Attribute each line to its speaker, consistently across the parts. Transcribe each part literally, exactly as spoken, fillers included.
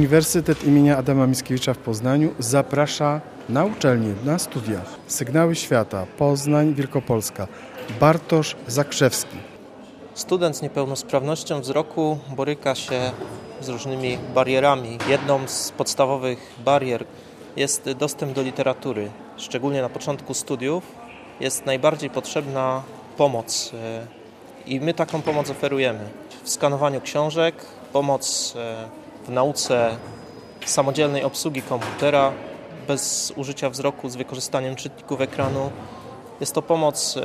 Speaker 1: Uniwersytet imienia Adama Mickiewicza w Poznaniu zaprasza na uczelnię, na studia. Sygnały świata, Poznań, Wielkopolska. Bartosz Zakrzewski.
Speaker 2: Student z niepełnosprawnością wzroku boryka się z różnymi barierami. Jedną z podstawowych barier jest dostęp do literatury. Szczególnie na początku studiów jest najbardziej potrzebna pomoc i my taką pomoc oferujemy. W skanowaniu książek, pomoc w nauce samodzielnej obsługi komputera bez użycia wzroku z wykorzystaniem czytników ekranu. Jest to pomoc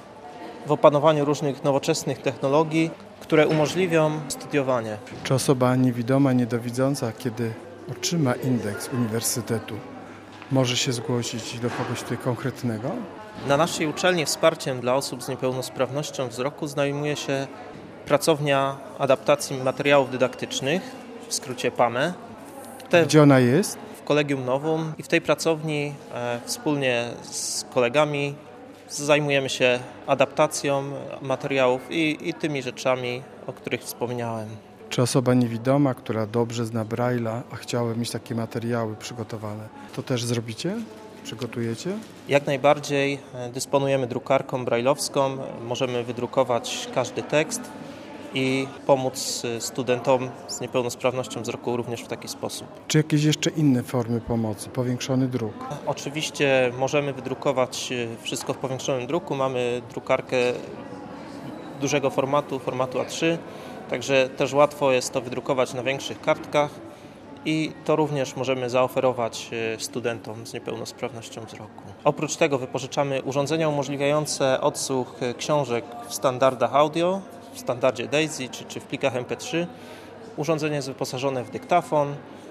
Speaker 2: w opanowaniu różnych nowoczesnych technologii, które umożliwią studiowanie.
Speaker 1: Czy osoba niewidoma, niedowidząca, kiedy otrzyma indeks uniwersytetu, może się zgłosić do kogoś tutaj konkretnego?
Speaker 2: Na naszej uczelni wsparciem dla osób z niepełnosprawnością wzroku znajduje się pracownia adaptacji materiałów dydaktycznych, w skrócie P A M E. Te
Speaker 1: Gdzie ona jest?
Speaker 2: W Kolegium Novum i w tej pracowni e, wspólnie z kolegami zajmujemy się adaptacją materiałów i, i tymi rzeczami, o których wspomniałem.
Speaker 1: Czy osoba niewidoma, która dobrze zna Braille'a, a chciałaby mieć takie materiały przygotowane, to też zrobicie? Przygotujecie?
Speaker 2: Jak najbardziej. Dysponujemy drukarką brajlowską, możemy wydrukować każdy tekst i pomóc studentom z niepełnosprawnością wzroku również w taki sposób.
Speaker 1: Czy jakieś jeszcze inne formy pomocy? Powiększony druk?
Speaker 2: Oczywiście możemy wydrukować wszystko w powiększonym druku. Mamy drukarkę dużego formatu, formatu A trzy, także też łatwo jest to wydrukować na większych kartkach i to również możemy zaoferować studentom z niepełnosprawnością wzroku. Oprócz tego wypożyczamy urządzenia umożliwiające odsłuch książek w standardach audio, w standardzie DAISY czy, czy w plikach M P trzy. Urządzenie jest wyposażone w dyktafon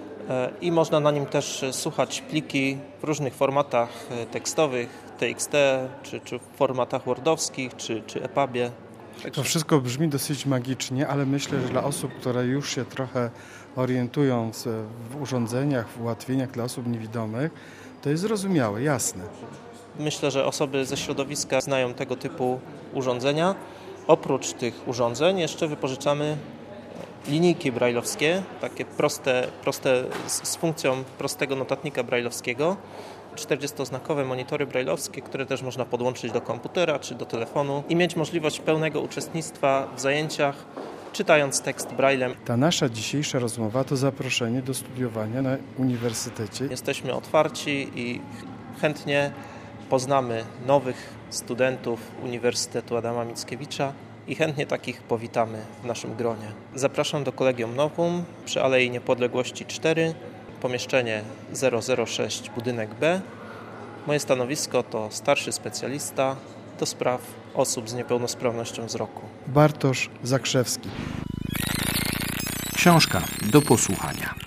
Speaker 2: i można na nim też słuchać pliki w różnych formatach tekstowych, T X T, czy, czy w formatach wordowskich, czy, czy EPUBie.
Speaker 1: To wszystko brzmi dosyć magicznie, ale myślę, że dla osób, które już się trochę orientują w urządzeniach, w ułatwieniach dla osób niewidomych, to jest zrozumiałe, jasne.
Speaker 2: Myślę, że osoby ze środowiska znają tego typu urządzenia. Oprócz tych urządzeń jeszcze wypożyczamy linijki brajlowskie, takie proste, proste z, z funkcją prostego notatnika brajlowskiego, czterdziestoznakowe monitory brajlowskie, które też można podłączyć do komputera czy do telefonu i mieć możliwość pełnego uczestnictwa w zajęciach, czytając tekst braillem.
Speaker 1: Ta nasza dzisiejsza rozmowa to zaproszenie do studiowania na uniwersytecie.
Speaker 2: Jesteśmy otwarci i chętnie poznamy nowych studentów Uniwersytetu Adama Mickiewicza i chętnie takich powitamy w naszym gronie. Zapraszam do Kolegium Novum przy Alei Niepodległości cztery, pomieszczenie zero zero sześć, budynek B. Moje stanowisko to starszy specjalista do spraw osób z niepełnosprawnością wzroku.
Speaker 1: Bartosz Zakrzewski.
Speaker 3: Książka do posłuchania.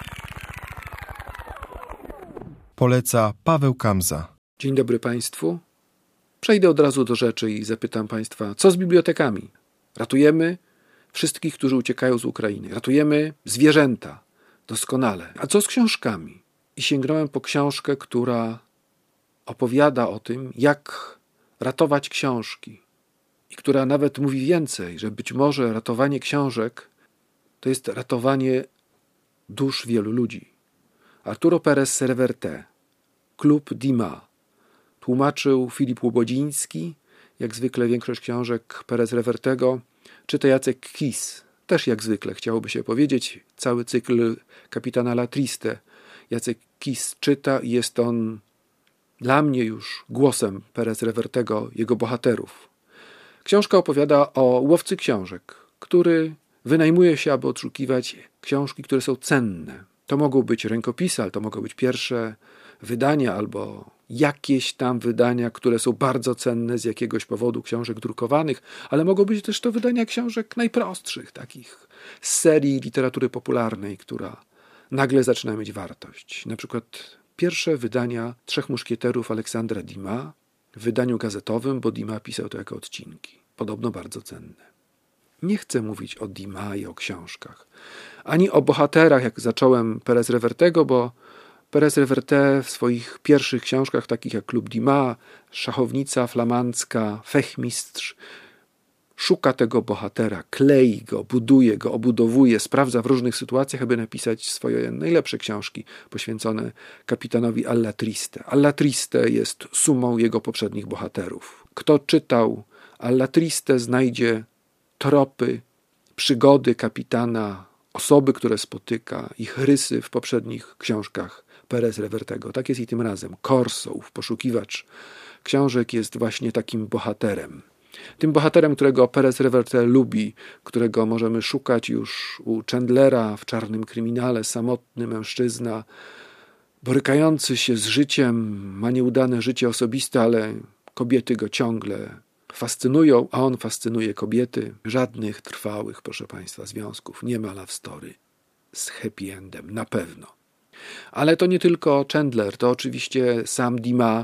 Speaker 1: Poleca Paweł Kamza.
Speaker 4: Dzień dobry Państwu. Przejdę od razu do rzeczy i zapytam Państwa, co z bibliotekami? Ratujemy wszystkich, którzy uciekają z Ukrainy. Ratujemy zwierzęta. Doskonale. A co z książkami? I sięgnąłem po książkę, która opowiada o tym, jak ratować książki. I która nawet mówi więcej, że być może ratowanie książek to jest ratowanie dusz wielu ludzi. Arturo Pérez Reverte, Klub Dima. Tłumaczył Filip Łobodziński. Jak zwykle większość książek Pérez Revertego czyta Jacek Kiss. Też jak zwykle chciałoby się powiedzieć. Cały cykl Kapitana La Triste Jacek Kiss czyta i jest on dla mnie już głosem Pérez Revertego, jego bohaterów. Książka opowiada o łowcy książek, który wynajmuje się, aby odszukiwać książki, które są cenne. To mogą być rękopisy, ale to mogą być pierwsze wydania albo jakieś tam wydania, które są bardzo cenne z jakiegoś powodu, książek drukowanych, ale mogą być też to wydania książek najprostszych, takich z serii literatury popularnej, która nagle zaczyna mieć wartość. Na przykład pierwsze wydania Trzech Muszkieterów Aleksandra Dima w wydaniu gazetowym, bo Dima pisał to jako odcinki. Podobno bardzo cenne. Nie chcę mówić o Dima i o książkach, ani o bohaterach, jak zacząłem Pérez Revertego, bo Pérez Reverte w swoich pierwszych książkach, takich jak Klub Dima, Szachownica flamandzka, Fechmistrz, szuka tego bohatera, klei go, buduje go, obudowuje, sprawdza w różnych sytuacjach, aby napisać swoje najlepsze książki poświęcone kapitanowi Alla Triste. Alla Triste jest sumą jego poprzednich bohaterów. Kto czytał Alla Triste, znajdzie tropy, przygody kapitana, osoby, które spotyka, ich rysy w poprzednich książkach Pérez Revertego. Tak jest i tym razem. Corso, ów poszukiwacz książek, jest właśnie takim bohaterem. Tym bohaterem, którego Pérez Reverte lubi, którego możemy szukać już u Chandlera w Czarnym Kryminale, samotny mężczyzna, borykający się z życiem, ma nieudane życie osobiste, ale kobiety go ciągle fascynują, a on fascynuje kobiety. Żadnych trwałych, proszę Państwa, związków. Nie ma love story z happy endem, na pewno. Ale to nie tylko Chandler, to oczywiście sam Dumas,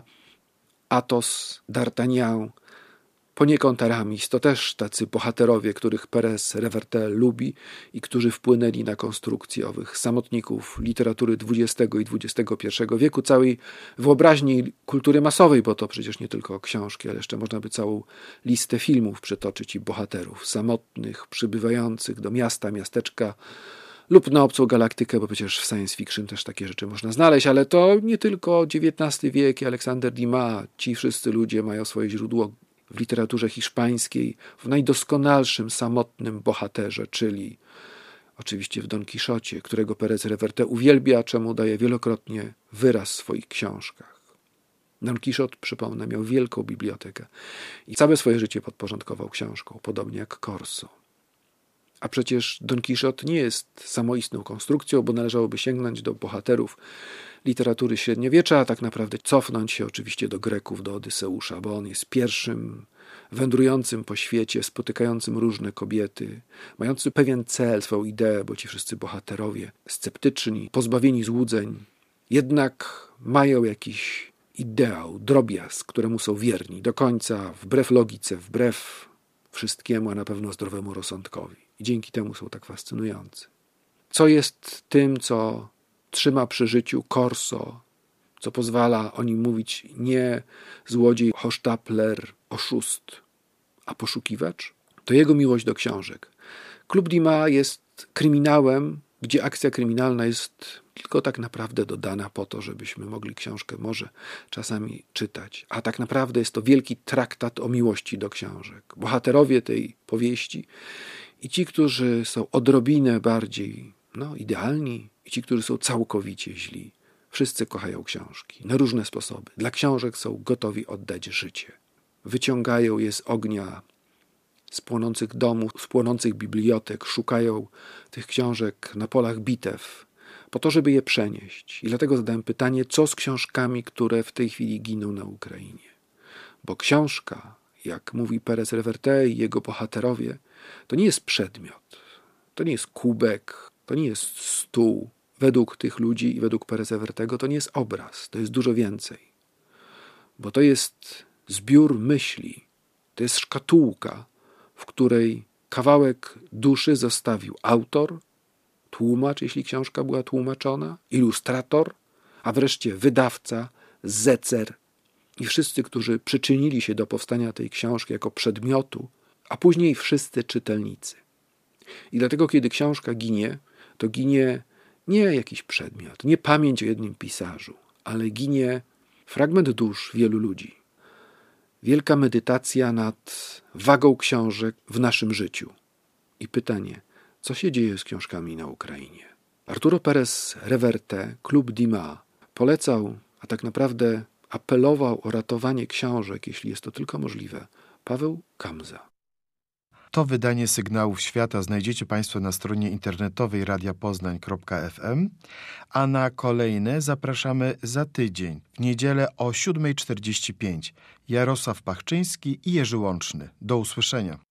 Speaker 4: Athos, D'Artagnan, poniekąd Aramis, to też tacy bohaterowie, których Pérez Reverte lubi i którzy wpłynęli na konstrukcję owych samotników literatury dwudziestego i dwudziestego pierwszego wieku, całej wyobraźni kultury masowej, bo to przecież nie tylko książki, ale jeszcze można by całą listę filmów przytoczyć i bohaterów samotnych, przybywających do miasta, miasteczka lub na obcą galaktykę, bo przecież w science fiction też takie rzeczy można znaleźć, ale to nie tylko dziewiętnasty wiek i Aleksander Dumas. Ci wszyscy ludzie mają swoje źródło w literaturze hiszpańskiej, w najdoskonalszym samotnym bohaterze, czyli oczywiście w Don Quixocie, którego Pérez Reverte uwielbia, czemu daje wielokrotnie wyraz w swoich książkach. Don Quixote, przypomnę, miał wielką bibliotekę i całe swoje życie podporządkował książką, podobnie jak Corso. A przecież Don Quixote nie jest samoistną konstrukcją, bo należałoby sięgnąć do bohaterów literatury średniowiecza, a tak naprawdę cofnąć się oczywiście do Greków, do Odyseusza, bo on jest pierwszym wędrującym po świecie, spotykającym różne kobiety, mający pewien cel, swoją ideę, bo ci wszyscy bohaterowie, sceptyczni, pozbawieni złudzeń, jednak mają jakiś ideał, drobiazg, któremu są wierni do końca, wbrew logice, wbrew wszystkiemu, a na pewno zdrowemu rozsądkowi. I dzięki temu są tak fascynujący. Co jest tym, co trzyma przy życiu Corso, co pozwala o nim mówić nie złodziej, hosztapler, oszust, a poszukiwacz? To jego miłość do książek. Klub Dumas jest kryminałem, gdzie akcja kryminalna jest tylko tak naprawdę dodana po to, żebyśmy mogli książkę może czasami czytać. A tak naprawdę jest to wielki traktat o miłości do książek. Bohaterowie tej powieści i ci, którzy są odrobinę bardziej no, idealni, i ci, którzy są całkowicie źli. Wszyscy kochają książki na różne sposoby. Dla książek są gotowi oddać życie. Wyciągają je z ognia, z płonących domów, z płonących bibliotek, szukają tych książek na polach bitew, po to, żeby je przenieść. I dlatego zadałem pytanie, co z książkami, które w tej chwili giną na Ukrainie? Bo książka, jak mówi Pérez Reverte i jego bohaterowie, to nie jest przedmiot, to nie jest kubek, to nie jest stół. Według tych ludzi i według Pérez Revertego to nie jest obraz, to jest dużo więcej. Bo to jest zbiór myśli, to jest szkatułka, w której kawałek duszy zostawił autor, tłumacz, jeśli książka była tłumaczona, ilustrator, a wreszcie wydawca, zecer i wszyscy, którzy przyczynili się do powstania tej książki jako przedmiotu, a później wszyscy czytelnicy. I dlatego, kiedy książka ginie, to ginie nie jakiś przedmiot, nie pamięć o jednym pisarzu, ale ginie fragment dusz wielu ludzi. Wielka medytacja nad wagą książek w naszym życiu. I pytanie, co się dzieje z książkami na Ukrainie? Arturo Pérez Reverte, Klub Dumas, polecał, a tak naprawdę apelował o ratowanie książek, jeśli jest to tylko możliwe, Paweł Kamza.
Speaker 1: To wydanie Sygnałów Świata znajdziecie Państwo na stronie internetowej radia poznań kropka ef em, a na kolejne zapraszamy za tydzień, w niedzielę o siódma czterdzieści pięć. Jarosław Pachczyński i Jerzy Łączny. Do usłyszenia.